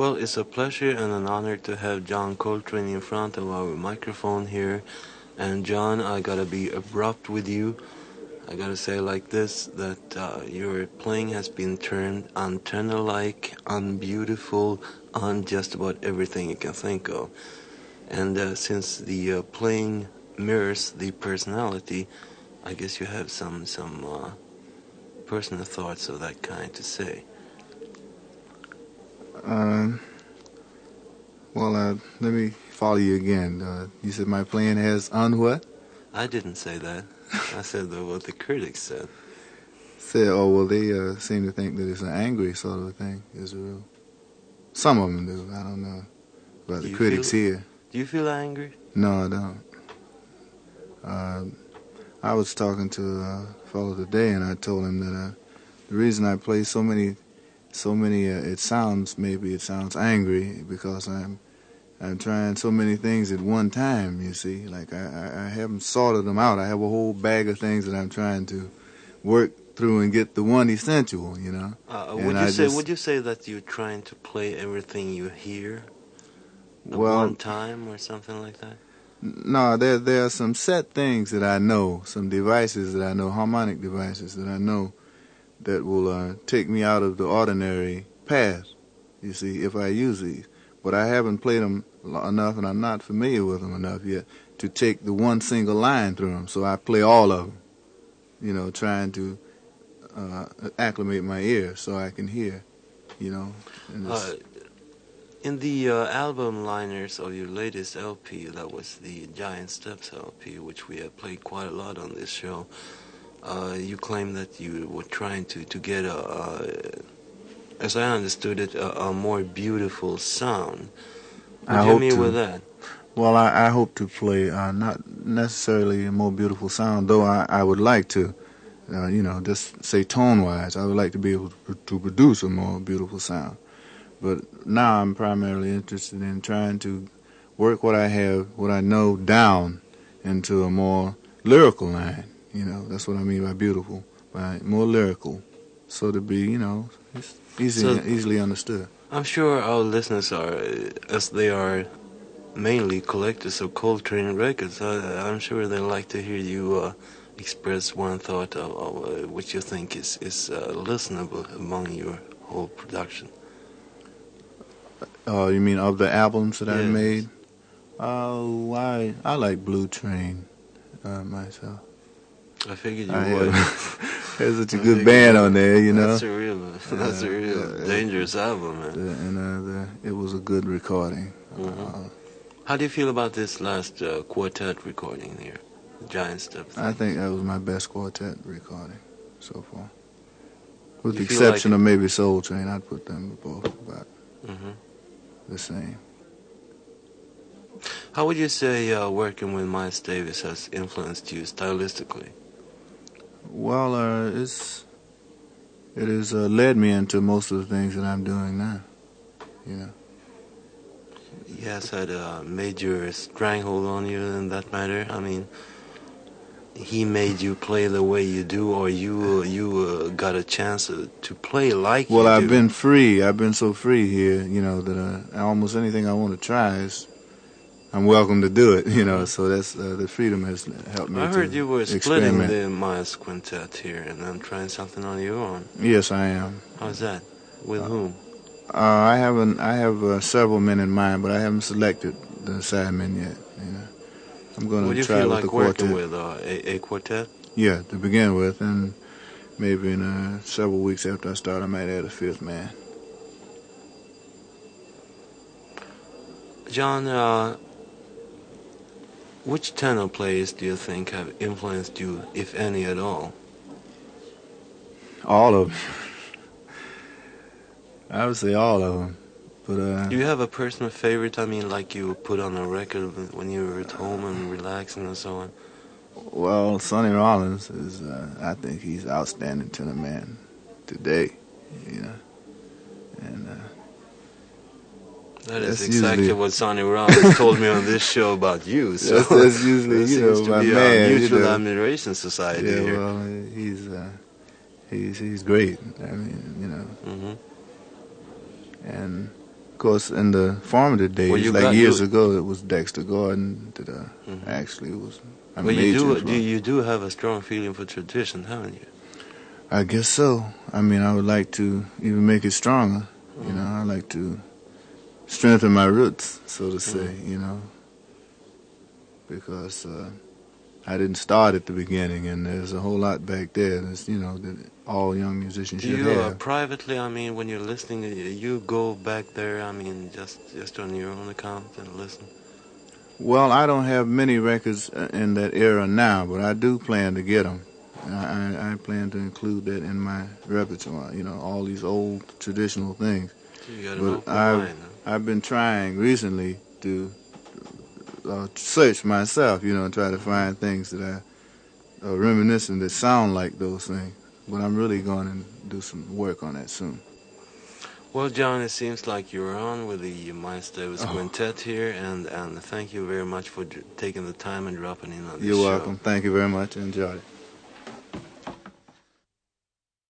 Well, it's a pleasure and an honor to have John Coltrane in front of our microphone here. And John, I gotta be abrupt with you. I gotta say like this, that your playing has been turned antenna-like, unbeautiful, on just about everything you can think of. And since the playing mirrors the personality, I guess you have some personal thoughts of that kind to say. Um, let me follow you again. You said my playing has on what? I didn't say that. I said what the critics said. Said, oh, well, they seem to think that it's an angry sort of a thing, is real. Some of them do. I don't know about the critics here. Do you feel angry? No, I don't. I was talking to a fellow today, and I told him that the reason I play so many, it sounds angry because I'm trying so many things at one time. You see, like I haven't sorted them out. I have a whole bag of things that I'm trying to work through and get the one essential. You know. Would you say that you're trying to play everything you hear at one time or something like that? No, there are some set things that I know, some devices that I know, harmonic devices that I know that will take me out of the ordinary path, you see, if I use these. But I haven't played them enough, and I'm not familiar with them enough yet to take the one single line through them. So I play all of them, you know, trying to acclimate my ear so I can hear, you know. In the album liners of your latest LP, that was the Giant Steps LP, which we have played quite a lot on this show, you claim that you were trying to get, as I understood it, a more beautiful sound. What do you mean with that? Well, I hope to play not necessarily a more beautiful sound, though I would like to, you know, just say tone-wise, I would like to be able to produce a more beautiful sound. But now I'm primarily interested in trying to work what I know down into a more lyrical line. You know, that's what I mean by beautiful, by more lyrical, so to be, you know, it's easily understood. I'm sure our listeners are, as they are mainly collectors of Coltrane records, I'm sure they like to hear you express one thought of which you think is listenable among your whole production. You mean of the albums that I made? Oh, I like Blue Train myself. I figured you would. There's such a good band on there, you know. That's a real dangerous album, man. And it was a good recording. Mm-hmm. How do you feel about this last quartet recording here, Giant Steps? I think that was my best quartet recording so far. With the exception of maybe Soul Train, I'd put them both about the same. How would you say working with Miles Davis has influenced you stylistically? Well, it has led me into most of the things that I'm doing now. You know. He has had a major stranglehold on you in that matter. I mean, he made you play the way you do, or you got a chance to play like you do? Well, I've been free. I've been so free here, you know, that almost anything I want to try I'm welcome to do it, you know. So that's the freedom has helped me. I heard you were splitting experiment. the Miles Quintet here, and then trying something on your own. Yes, I am. How's that? With whom? I have several men in mind, but I haven't selected the sidemen yet. You know, I'm going to try with the quartet. Would you feel like working with a quartet? Yeah, to begin with, and maybe in several weeks after I start, I might add a fifth man. John, which tenor players do you think have influenced you, if any at all? All of them. I would say all of them. But do you have a personal favorite? I mean, like you put on a record when you were at home and relaxing and so on. Well, Sonny Rollins is. I think he's outstanding tenor man today. You know, and that is exactly what Sonny Rollins told me on this show about you. So that's usually, you know, my man. A mutual admiration society here. Well, he's great. I mean, you know. Mm-hmm. And course, in the formative days, Well, like years ago, it was Dexter Gordon that actually was a Well, major you influence. do have a strong feeling for tradition, haven't you? I guess so. I mean, I would like to even make it stronger. You know, I like to strengthen my roots, so to say. You know, because I didn't start at the beginning, and there's a whole lot back there. That's, you know, that all young musicians Do should you have. privately? I mean, when you're listening, you go back there. I mean, just on your own account and listen. Well, I don't have many records in that era now, but I do plan to get them. I plan to include that in my repertoire. You know, all these old traditional things. So you got an But open mind. Huh? I've been trying recently to search myself. You know, and try to find things that are reminiscent that sound like those things. But I'm really going to do some work on that soon. Well, John, it seems like you're on with the Miles Davis Quintet here, and thank you very much for taking the time and dropping in on this show. You're welcome. Thank you very much. I enjoyed it.